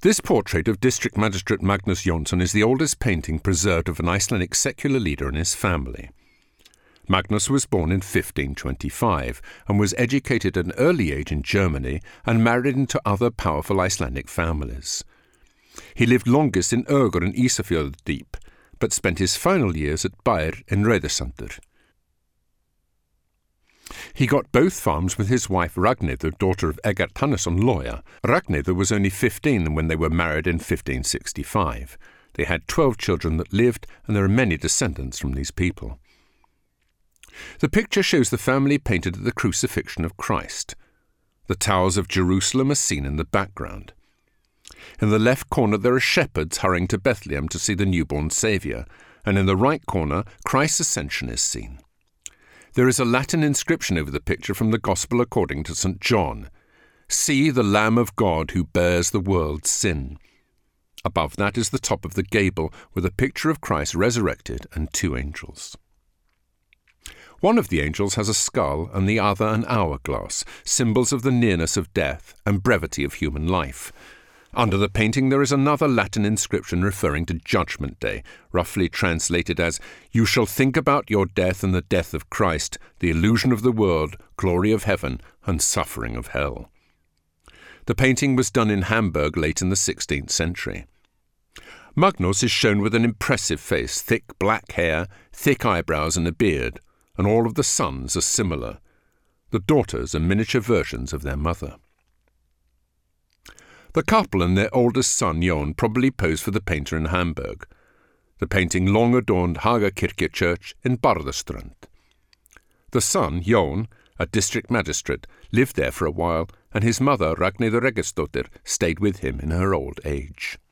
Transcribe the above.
This portrait of District Magistrate Magnus Jonsson is the oldest painting preserved of an Icelandic secular leader and his family. Magnus was born in 1525 and was educated at an early age in Germany and married into other powerful Icelandic families. He lived longest in Ögur and Ísafjarðardjúp, but spent his final years at Bær in Rauðasandur. He got both farms with his wife Ragnhildur, daughter of Eggert Hannesson, lawyer. Ragnhildur was only 15 when they were married in 1565. They had 12 children that lived, and there are many descendants from these people. The picture shows the family painted at the crucifixion of Christ. The towers of Jerusalem are seen in the background. In the left corner there are shepherds hurrying to Bethlehem to see the newborn Saviour, and in the right corner Christ's ascension is seen. There is a Latin inscription over the picture from the Gospel according to St. John. "See the Lamb of God who bears the world's sin." Above that is the top of the gable with a picture of Christ resurrected and 2 angels. One of the angels has a skull and the other an hourglass, symbols of the nearness of death and brevity of human life. Under the painting there is another Latin inscription referring to Judgment Day, roughly translated as, "You shall think about your death and the death of Christ, the illusion of the world, glory of heaven, and suffering of hell." The painting was done in Hamburg late in the 16th century. Magnus is shown with an impressive face, thick black hair, thick eyebrows and a beard, and all of the sons are similar. The daughters are miniature versions of their mother. The couple and their oldest son, Jón, probably posed for the painter in Hamburg. The painting long adorned Hagakirkja church in Barðaströnd. The son, Jón, a district magistrate, lived there for a while, and his mother, Ragnhildur Eggertsdóttir, stayed with him in her old age.